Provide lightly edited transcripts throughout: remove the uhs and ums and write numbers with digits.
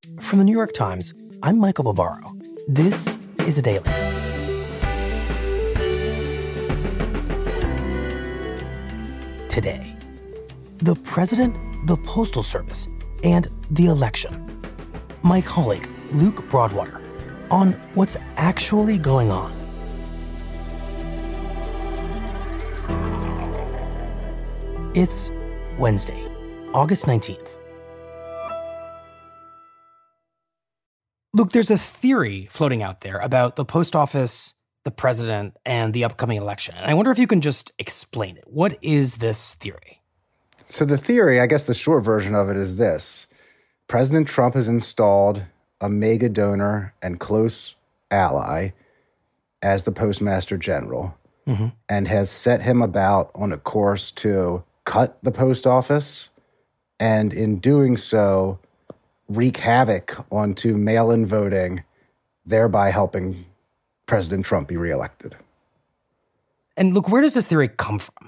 From the New York Times, I'm Michael Barbaro. This is The Daily. Today, the president, the Postal Service, and the election. My colleague, Luke Broadwater, on what's actually going on. It's Wednesday, August 19th. Luke, there's a theory floating out there about the post office, the president, and the upcoming election. And I wonder if you can just explain it. What is this theory? So the theory, I guess the short version of it is this. President Trump has installed a mega donor and close ally as the Postmaster General and has set him about on a course to cut the post office and in doing so wreak havoc onto mail-in voting, thereby helping President Trump be reelected. And look, where does this theory come from?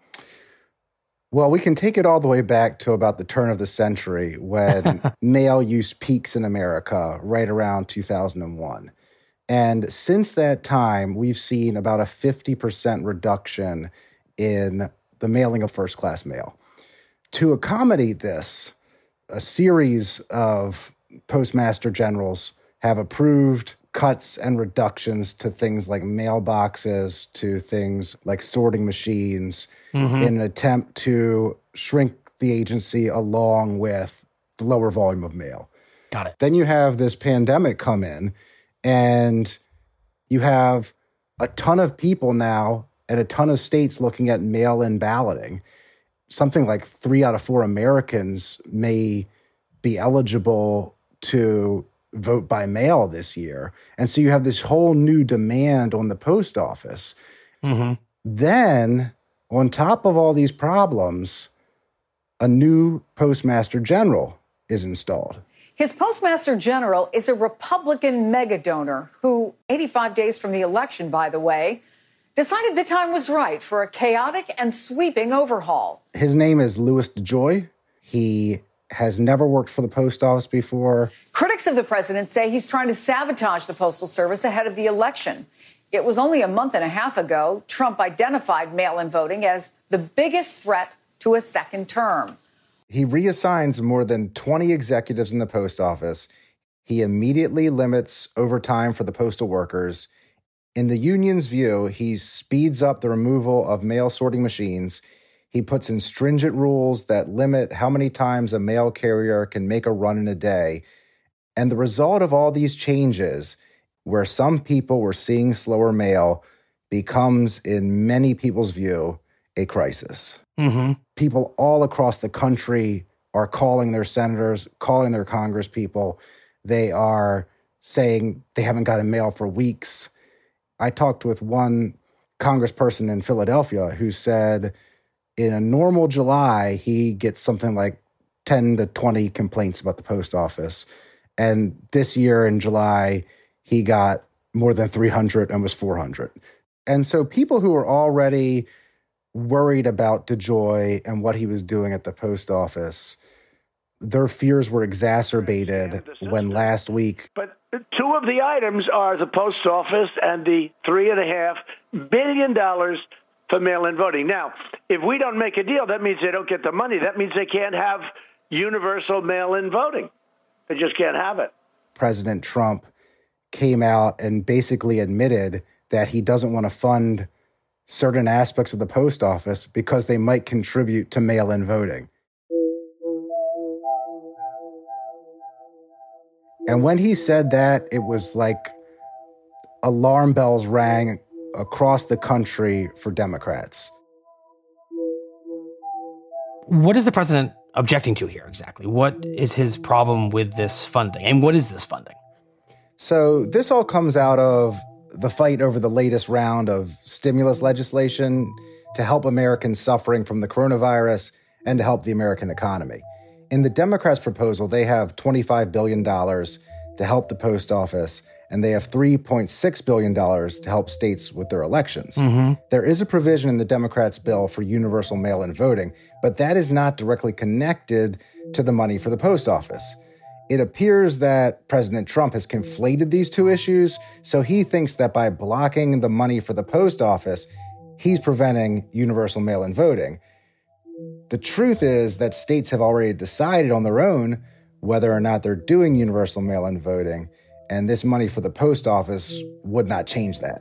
Well, we can take it all the way back to about the turn of the century when mail use peaks in America right around 2001. And since that time, we've seen about a 50% reduction in the mailing of first-class mail. To accommodate this, a series of postmaster generals have approved cuts and reductions to things like mailboxes, to things like sorting machines, in an attempt to shrink the agency along with the lower volume of mail. Got it. Then you have this pandemic come in, and you have a ton of people now and a ton of states looking at mail-in balloting. Something like 3 out of 4 Americans may be eligible to vote by mail this year. And so you have this whole new demand on the post office. Then, on top of all these problems, a new Postmaster General is installed. His Postmaster General is a Republican mega donor who, 85 days from the election, by the way, decided the time was right for a chaotic and sweeping overhaul. His name is Louis DeJoy. He has never worked for the post office before. Critics of the president say he's trying to sabotage the Postal Service ahead of the election. It was only a month and a half ago Trump identified mail-in voting as the biggest threat to a second term. He reassigns more than 20 executives in the post office. He immediately limits overtime for the postal workers. In the union's view, he speeds up the removal of mail sorting machines. He puts in stringent rules that limit how many times a mail carrier can make a run in a day. And the result of all these changes, where some people were seeing slower mail, becomes, in many people's view, a crisis. People all across the country are calling their senators, calling their congresspeople. They are saying they haven't gotten mail for weeks. I talked with one congressperson in Philadelphia who said in a normal July, he gets something like 10 to 20 complaints about the post office. And this year in July, he got more than 300 and was 400. And so people who were already worried about DeJoy and what he was doing at the post office, their fears were exacerbated when last week. But 2 of the items are the post office and the $3.5 billion for mail-in voting. Now, if we don't make a deal, that means they don't get the money. That means they can't have universal mail-in voting. They just can't have it. President Trump came out and basically admitted that he doesn't want to fund certain aspects of the post office because they might contribute to mail-in voting. And when he said that, it was like alarm bells rang across the country for Democrats. What is the president objecting to here exactly? What is his problem with this funding? And what is this funding? So this all comes out of the fight over the latest round of stimulus legislation to help Americans suffering from the coronavirus and to help the American economy. In the Democrats' proposal, they have $25 billion to help the post office, and they have $3.6 billion to help states with their elections. There is a provision in the Democrats' bill for universal mail-in voting, but that is not directly connected to the money for the post office. It appears that President Trump has conflated these two issues, so he thinks that by blocking the money for the post office, he's preventing universal mail-in voting. The truth is that states have already decided on their own whether or not they're doing universal mail-in voting, and this money for the post office would not change that.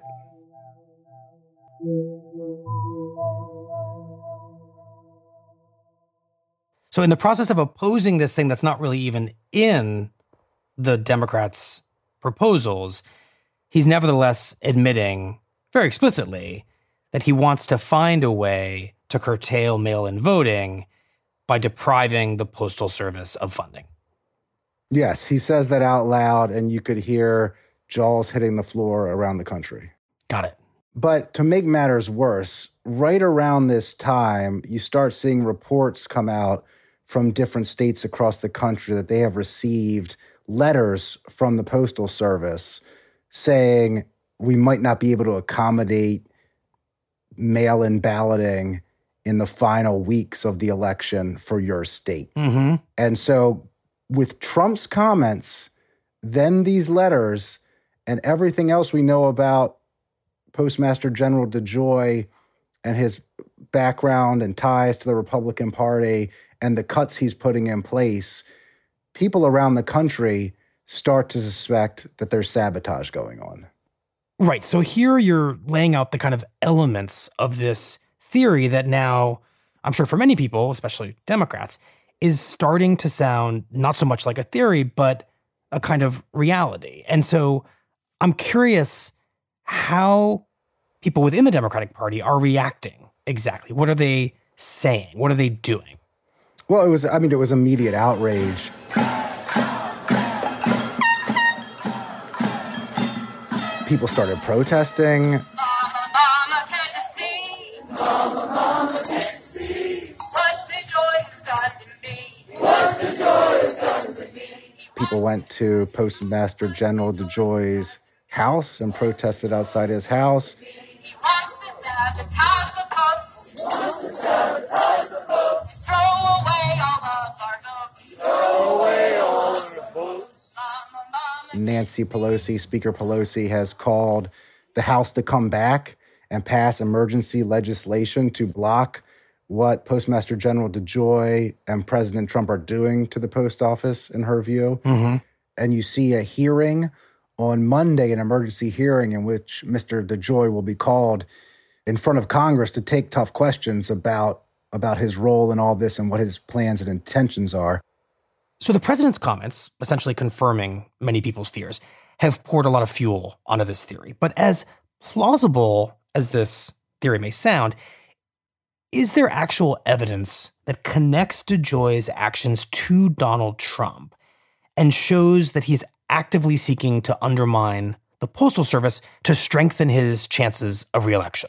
So in the process of opposing this thing that's not really even in the Democrats' proposals, he's nevertheless admitting very explicitly that he wants to find a way to curtail mail-in voting by depriving the Postal Service of funding. Yes, he says that out loud, and you could hear jaws hitting the floor around the country. Got it. But to make matters worse, right around this time, you start seeing reports come out from different states across the country that they have received letters from the Postal Service saying we might not be able to accommodate mail-in balloting in the final weeks of the election for your state. Mm-hmm. And so with Trump's comments, then these letters, and everything else we know about Postmaster General DeJoy and his background and ties to the Republican Party and the cuts he's putting in place, people around the country start to suspect that there's sabotage going on. Right. So here you're laying out the kind of elements of this theory that now, I'm sure for many people, especially Democrats, is starting to sound not so much like a theory, but a kind of reality. And so I'm curious how people within the Democratic Party are reacting exactly. What are they saying? What are they doing? Well, it was immediate outrage. People started protesting. Mama, can you see? What the joy has done to me. People went to Postmaster General DeJoy's house and protested outside his house. He wants to sabotage the post. Throw away all of our votes. Nancy Pelosi, Speaker Pelosi, has called the House to come back and pass emergency legislation to block what Postmaster General DeJoy and President Trump are doing to the post office, in her view. Mm-hmm. And you see a hearing on Monday, an emergency hearing in which Mr. DeJoy will be called in front of Congress to take tough questions about his role in all this and what his plans and intentions are. So the president's comments, essentially confirming many people's fears, have poured a lot of fuel onto this theory. But as plausible as this theory may sound, is there actual evidence that connects DeJoy's actions to Donald Trump and shows that he's actively seeking to undermine the Postal Service to strengthen his chances of reelection?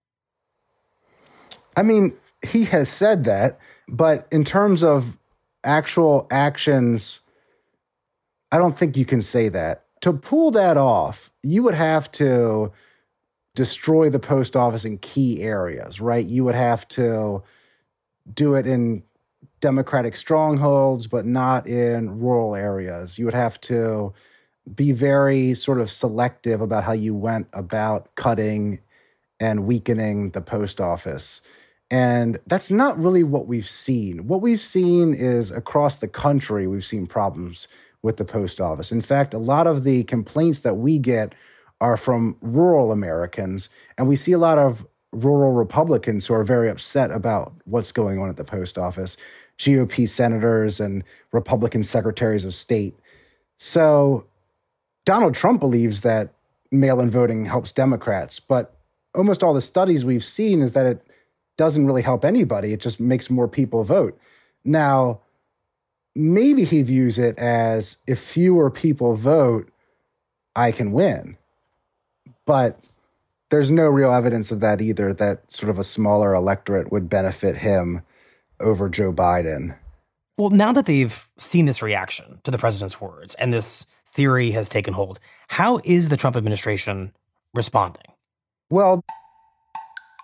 I mean, he has said that, but in terms of actual actions, I don't think you can say that. To pull that off, you would have to destroy the post office in key areas, right? You would have to do it in Democratic strongholds, but not in rural areas. You would have to be very sort of selective about how you went about cutting and weakening the post office. And that's not really what we've seen. What we've seen is across the country, we've seen problems with the post office. In fact, a lot of the complaints that we get are from rural Americans, and we see a lot of rural Republicans who are very upset about what's going on at the post office, GOP senators and Republican secretaries of state. So Donald Trump believes that mail-in voting helps Democrats, but almost all the studies we've seen is that it doesn't really help anybody. It just makes more people vote. Now, maybe he views it as if fewer people vote, I can win. But there's no real evidence of that either, that sort of a smaller electorate would benefit him over Joe Biden. Well, now that they've seen this reaction to the president's words and this theory has taken hold, how is the Trump administration responding? Well,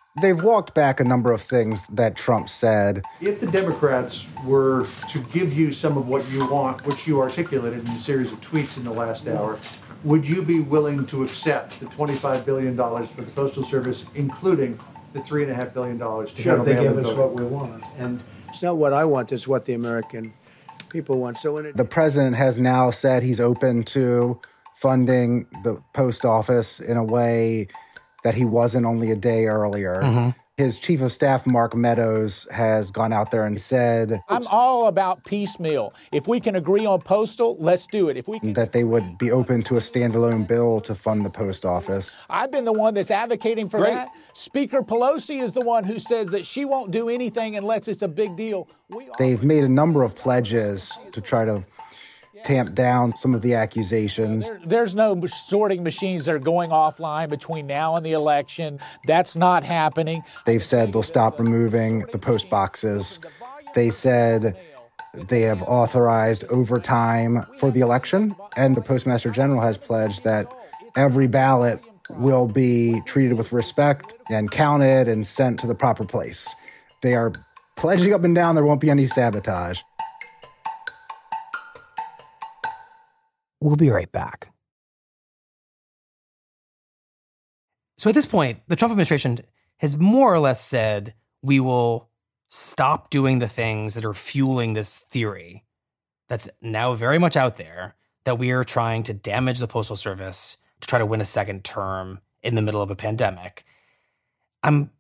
They've walked back a number of things that Trump said. If the Democrats were to give you some of what you want, which you articulated in a series of tweets in the last hour, would you be willing to accept the $25 billion for the Postal Service, including the $3.5 billion to Sure, if they give us voting? what we want. And it's not what I want, it's what the American people want. So The president has now said he's open to funding the post office in a way that he wasn't only a day earlier. Mm-hmm. His chief of staff, Mark Meadows, has gone out there and said I'm all about piecemeal. If we can agree on postal, let's do it. If we can, that they would be open to a standalone bill to fund the post office. I've been the one that's advocating for that. Speaker Pelosi is the one who says that she won't do anything unless it's a big deal. They've made a number of pledges to try to tamp down some of the accusations. There's no sorting machines that are going offline between now and the election. That's not happening. They've said they'll stop removing the post boxes. They said they have authorized overtime for the election, and the Postmaster General has pledged that every ballot will be treated with respect and counted and sent to the proper place. They are pledging up and down there won't be any sabotage. We'll be right back. So at this point, the Trump administration has more or less said we will stop doing the things that are fueling this theory that's now very much out there that we are trying to damage the Postal Service to try to win a second term in the middle of a pandemic. I'm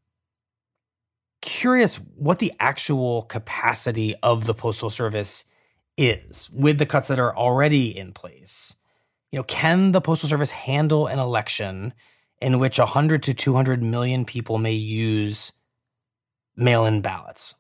curious what the actual capacity of the Postal Service is with the cuts that are already in place. You know, can the Postal Service handle an election in which 100 to 200 million people may use mail-in ballots?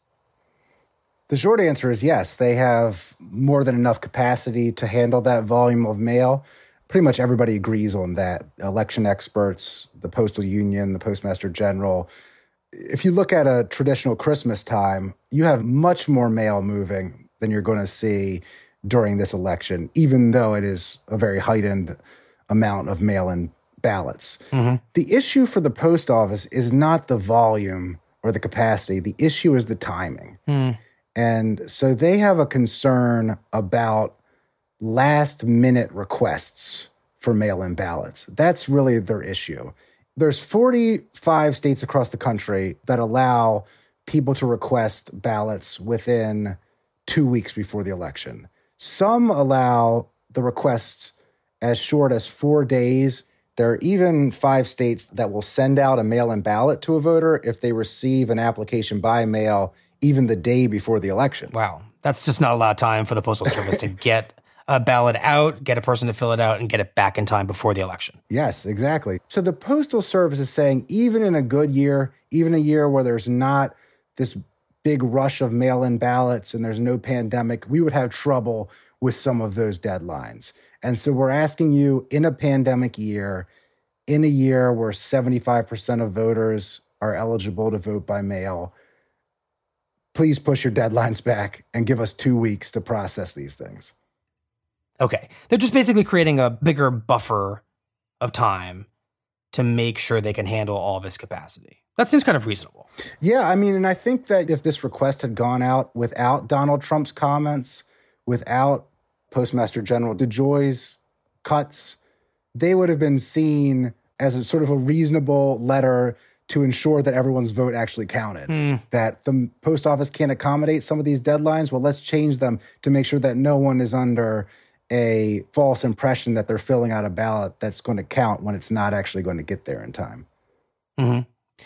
The short answer is yes. They have more than enough capacity to handle that volume of mail. Pretty much everybody agrees on that. Election experts, the Postal Union, the Postmaster General. If you look at a traditional Christmas time, you have much more mail moving than you're going to see during this election, even though it is a very heightened amount of mail-in ballots. Mm-hmm. The issue for the post office is not the volume or the capacity. The issue is the timing. And so they have a concern about last-minute requests for mail-in ballots. That's really their issue. There's 45 states across the country that allow people to request ballots within 2 weeks before the election. Some allow the requests as short as 4 days. There are even 5 states that will send out a mail-in ballot to a voter if they receive an application by mail even the day before the election. Wow. That's just not a lot of time for the Postal Service to get a ballot out, get a person to fill it out, and get it back in time before the election. Yes, exactly. So the Postal Service is saying even in a good year, even a year where there's not this big rush of mail-in ballots and there's no pandemic, we would have trouble with some of those deadlines. And so we're asking you, in a pandemic year, in a year where 75% of voters are eligible to vote by mail, please push your deadlines back and give us 2 weeks to process these things. Okay. They're just basically creating a bigger buffer of time to make sure they can handle all this capacity. That seems kind of reasonable. Yeah, I mean, and I think that if this request had gone out without Donald Trump's comments, without Postmaster General DeJoy's cuts, they would have been seen as a sort of a reasonable letter to ensure that everyone's vote actually counted. That the post office can't accommodate some of these deadlines. Well, let's change them to make sure that no one is under a false impression that they're filling out a ballot that's going to count when it's not actually going to get there in time. Mm-hmm.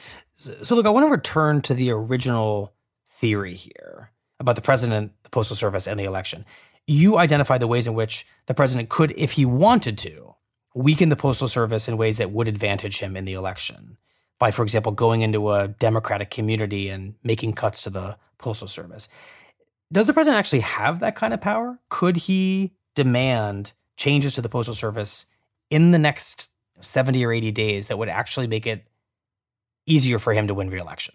So look, I want to return to the original theory here about the president, the Postal Service, and the election. You identify the ways in which the president could, if he wanted to, weaken the Postal Service in ways that would advantage him in the election by, for example, going into a Democratic community and making cuts to the Postal Service. Does the president actually have that kind of power? Could he demand changes to the Postal Service in the next 70 or 80 days that would actually make it easier for him to win re-election?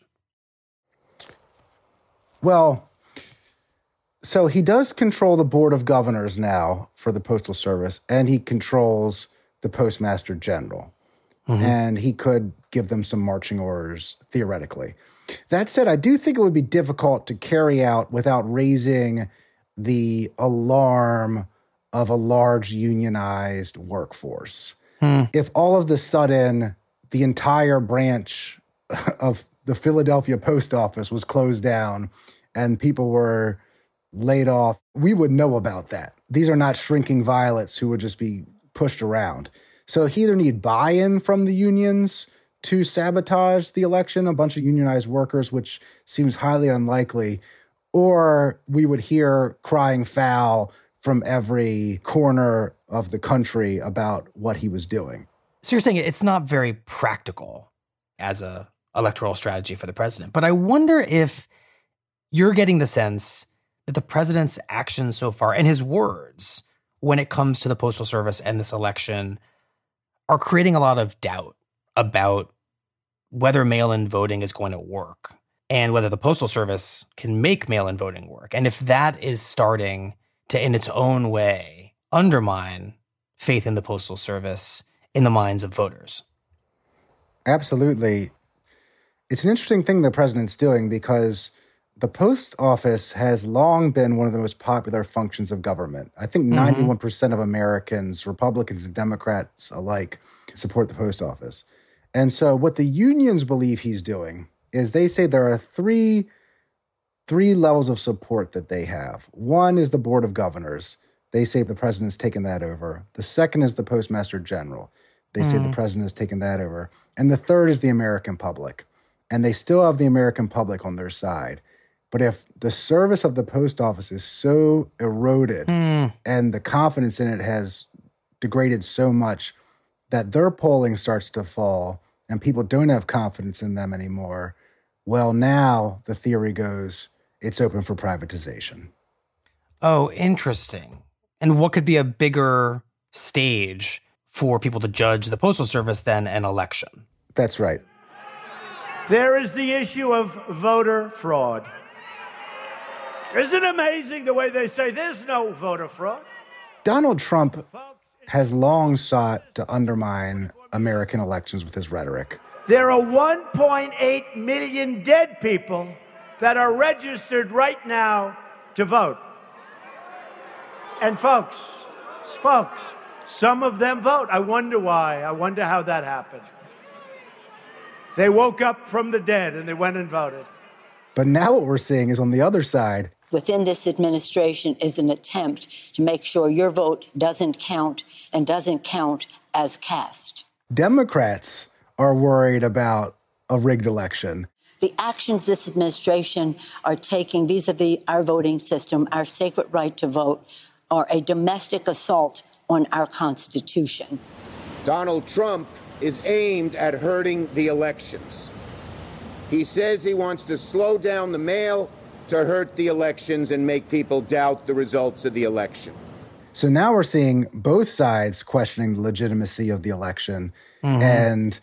Well, so he does control the Board of Governors now for the Postal Service, and he controls the Postmaster General. and he could give them some marching orders, theoretically. That said, I do think it would be difficult to carry out without raising the alarm of a large unionized workforce. If all of a sudden the entire branch of the Philadelphia post office was closed down and people were laid off, we would know about that. These are not shrinking violets who would just be pushed around. So he either need buy-in from the unions to sabotage the election, a bunch of unionized workers, which seems highly unlikely, or we would hear crying foul from every corner of the country about what he was doing. So you're saying it's not very practical as a electoral strategy for the president. But I wonder if you're getting the sense that the president's actions so far and his words when it comes to the Postal Service and this election are creating a lot of doubt about whether mail-in voting is going to work and whether the Postal Service can make mail-in voting work. And if that is starting to, in its own way, undermine faith in the Postal Service in the minds of voters. Absolutely. It's an interesting thing the president's doing because the post office has long been one of the most popular functions of government. I think 91% of Americans, Republicans and Democrats alike, support the post office. And so what the unions believe he's doing is they say there are three levels of support that they have. One is the Board of Governors. They say the president's taken that over. The second is the Postmaster General. They say the president has taken that over. And the third is the American public. And they still have the American public on their side. But if the service of the post office is so eroded and the confidence in it has degraded so much that their polling starts to fall and people don't have confidence in them anymore, well, now the theory goes, it's open for privatization. Oh, interesting. And what could be a bigger stage for people to judge the Postal Service than an election? That's right. There is the issue of voter fraud. Isn't it amazing the way they say there's no voter fraud? Donald Trump has long sought to undermine American elections with his rhetoric. There are 1.8 million dead people that are registered right now to vote. And folks, some of them vote. I wonder why. I wonder how that happened. They woke up from the dead and they went and voted. But now what we're seeing is on the other side. Within this administration is an attempt to make sure your vote doesn't count and doesn't count as cast. Democrats are worried about a rigged election. The actions this administration are taking vis-a-vis our voting system, our sacred right to vote, are a domestic assault on our Constitution. Donald Trump is aimed at hurting the elections. He says he wants to slow down the mail to hurt the elections and make people doubt the results of the election. So now we're seeing both sides questioning the legitimacy of the election. And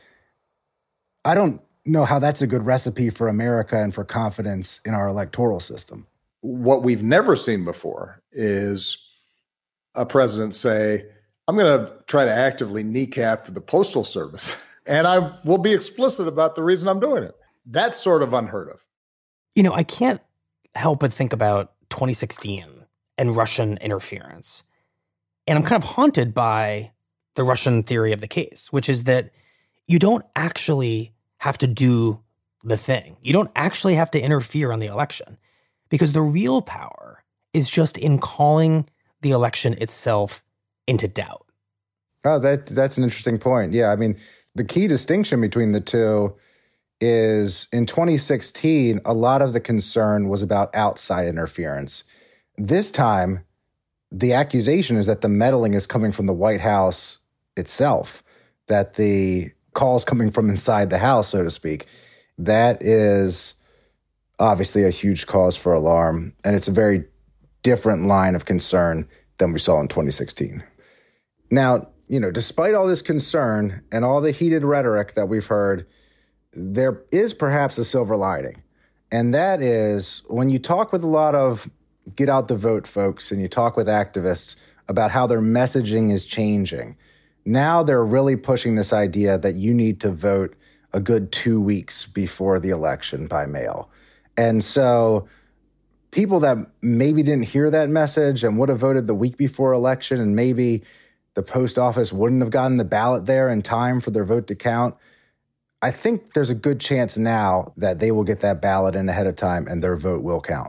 I don't know how that's a good recipe for America and for confidence in our electoral system. What we've never seen before is a president say, I'm going to try to actively kneecap the Postal Service, and I will be explicit about the reason I'm doing it. That's sort of unheard of. You know, I can't help but think about 2016 and Russian interference. And I'm kind of haunted by the Russian theory of the case, which is that you don't actually have to do the thing. You don't actually have to interfere on the election because the real power is just in calling the election itself into doubt. Oh, that's an interesting point. Yeah, I mean, the key distinction between the two is in 2016, a lot of the concern was about outside interference. This time, the accusation is that the meddling is coming from the White House itself, that the calls coming from inside the house, so to speak. That is obviously a huge cause for alarm, and it's a very different line of concern than we saw in 2016. Now, you know, despite all this concern and all the heated rhetoric that we've heard, there is perhaps a silver lining. And that is when you talk with a lot of get out the vote folks and you talk with activists about how their messaging is changing, Now they're really pushing this idea that you need to vote a good 2 weeks before the election by mail. And so people that maybe didn't hear that message and would have voted the week before election, and maybe the post office wouldn't have gotten the ballot there in time for their vote to count, I think there's a good chance now that they will get that ballot in ahead of time and their vote will count.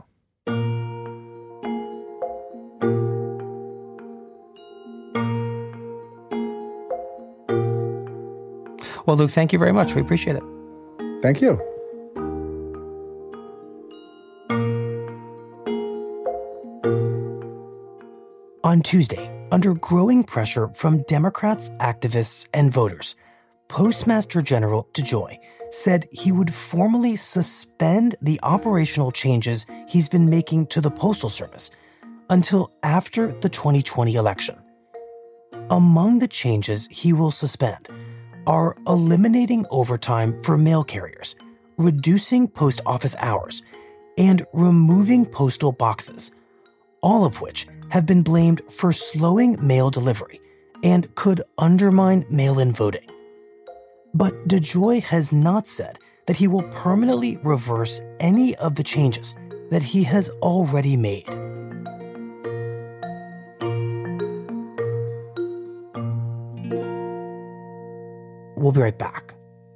Well, Luke, thank you very much. We appreciate it. Thank you. On Tuesday, under growing pressure from Democrats, activists, and voters, Postmaster General DeJoy said he would formally suspend the operational changes he's been making to the Postal Service until after the 2020 election. Among the changes he will suspend are eliminating overtime for mail carriers, reducing post office hours, and removing postal boxes, all of which have been blamed for slowing mail delivery and could undermine mail-in voting. But DeJoy has not said that he will permanently reverse any of the changes that he has already made. We'll be right back.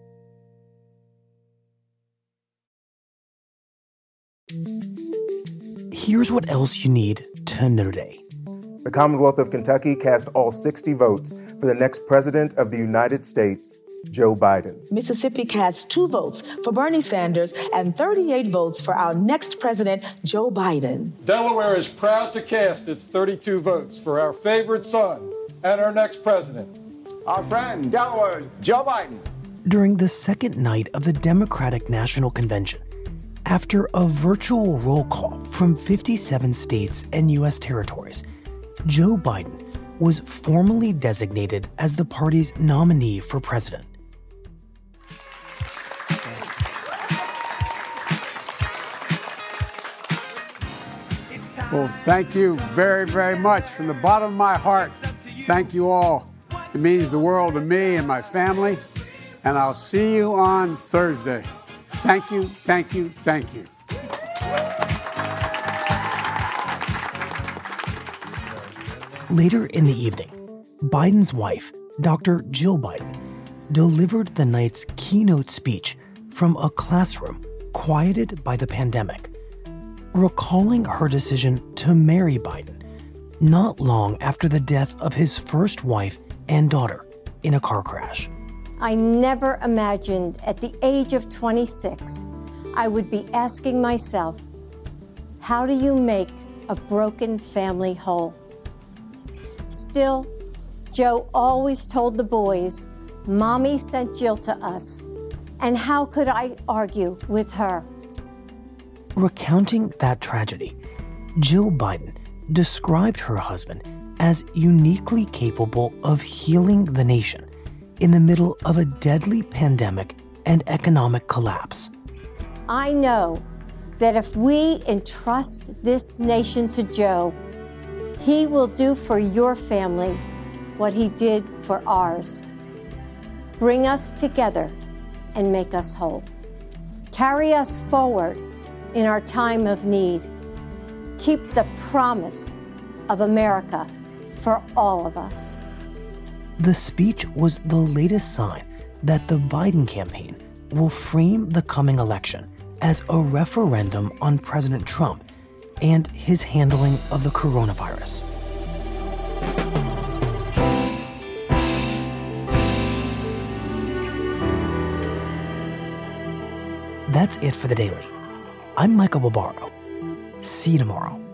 Here's what else you need to know today. The Commonwealth of Kentucky cast all 60 votes for the next president of the United States, Joe Biden. Mississippi cast 2 votes for Bernie Sanders and 38 votes for our next president, Joe Biden. Delaware is proud to cast its 32 votes for our favorite son and our next president, our friend, Delaware, Joe Biden. During the second night of the Democratic National Convention, after a virtual roll call from 57 states and U.S. territories, Joe Biden was formally designated as the party's nominee for president. Well, thank you very, very much. From the bottom of my heart, thank you all. It means the world to me and my family, and I'll see you on Thursday. Thank you, thank you, thank you. Later in the evening, Biden's wife, Dr. Jill Biden, delivered the night's keynote speech from a classroom quieted by the pandemic, recalling her decision to marry Biden not long after the death of his first wife and daughter in a car crash. I never imagined at the age of 26, I would be asking myself, how do you make a broken family whole? Still, Joe always told the boys, Mommy sent Jill to us, and how could I argue with her? Recounting that tragedy, Jill Biden described her husband as uniquely capable of healing the nation in the middle of a deadly pandemic and economic collapse. I know that if we entrust this nation to Joe, he will do for your family what he did for ours. Bring us together and make us whole. Carry us forward in our time of need. Keep the promise of America for all of us. The speech was the latest sign that the Biden campaign will frame the coming election as a referendum on President Trump and his handling of the coronavirus. That's it for The Daily. I'm Michael Barbaro. See you tomorrow.